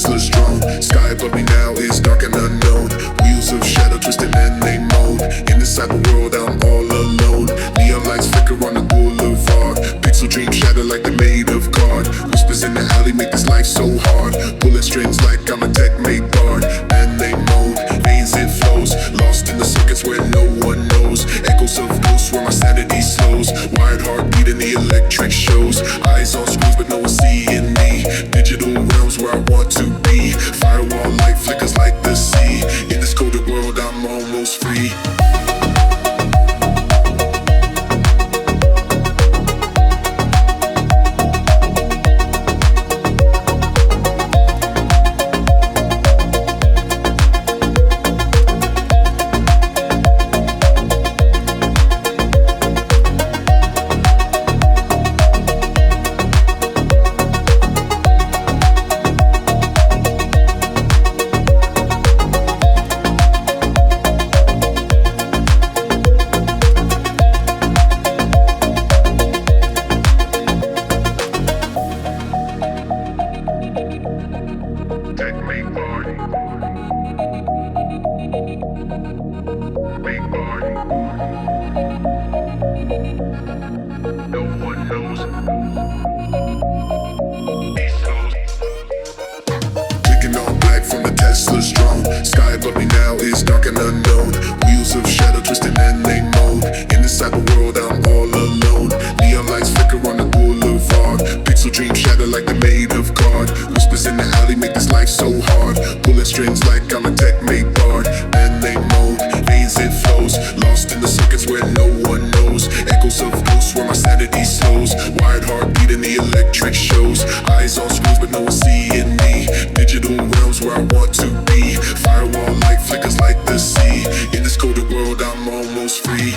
Tesla's drone. Sky above me now is dark and unknown. Wheels of shadow twisting and they moan. In this cyber world I'm all alone. Neon lights flicker on the boulevard. Pixel dreams shatter like they're made of card. Whispers in the alley make this life so hard. Pulling strings like I'm a tech-made bard. And they moan, veins it flows. Lost in the circuits where no one knows. Echoes of ghosts where my sanity slows. Wired heartbeat in the electric shows. Eyes on screens but no one seeing me. Digital realms where I want to be. Firewall light flickers like the sea. In this coded world I'm almost free. Tesla's drone. Sky above me now is dark and unknown. Wheels of shadow twisting and they moan. In this cyber world I'm all alone. Neon lights flicker on the boulevard. Pixel dreams shatter like they're made of card. Whispers in the alley make this life so hard. Pulling strings like I'm a tech-made bard. And they moan, veins it flows. Lost in the circuits where no one knows. Echoes of ghosts where my sanity slows. Wired heartbeat in the electric shows. Eyes on screens but no one seeing me. Digital realms where I want to be. Firewall light flickers like the sea. In this coded world I'm almost free.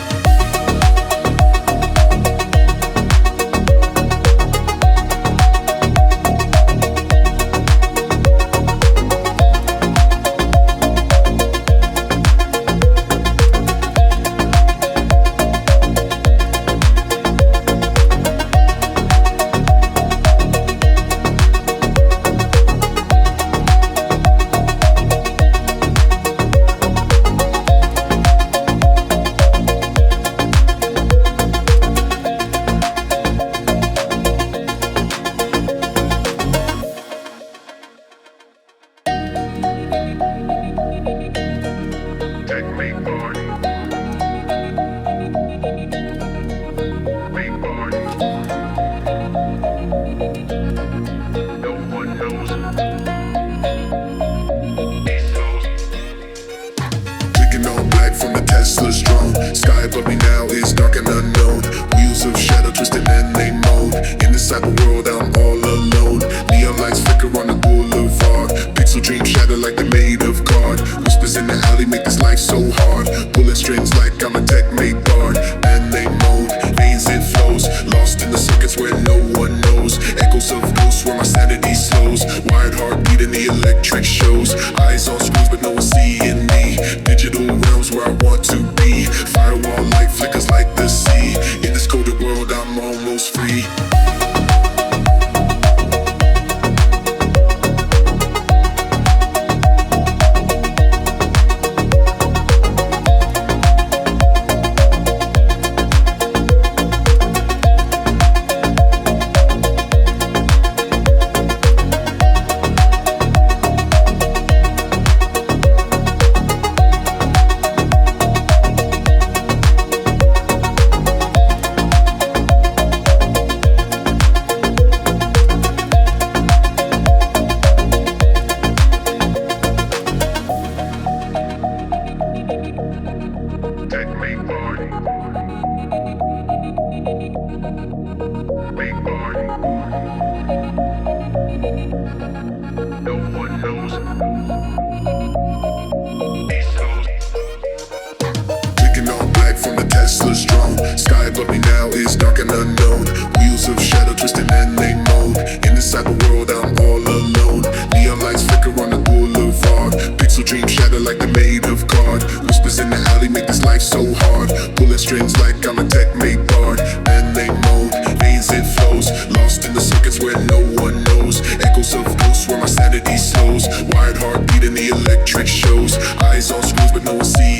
Tesla's drone. Sky above me now is dark and unknown. Wheels of shadow twisting and they moan. In this cyber world I'm all alone. Neon lights flicker on the boulevard. Pixel dreams shatter like they're made of card. Whispers in the alley make this life so hard. Pulling strings like I'm a tech-made bard. And they moan, veins it flows. Lost in the circuits where no one knows. Echoes of ghosts where my sanity slows. Wired heartbeat in the electric shows. Eyes on screens but no one seeing me. Digital realms where I want to be. Firewall light flickers like the sea. In this coded world I'm almost free. sanity slows. Wired heartbeat in the electric shows. Eyes on screws, but no one sees.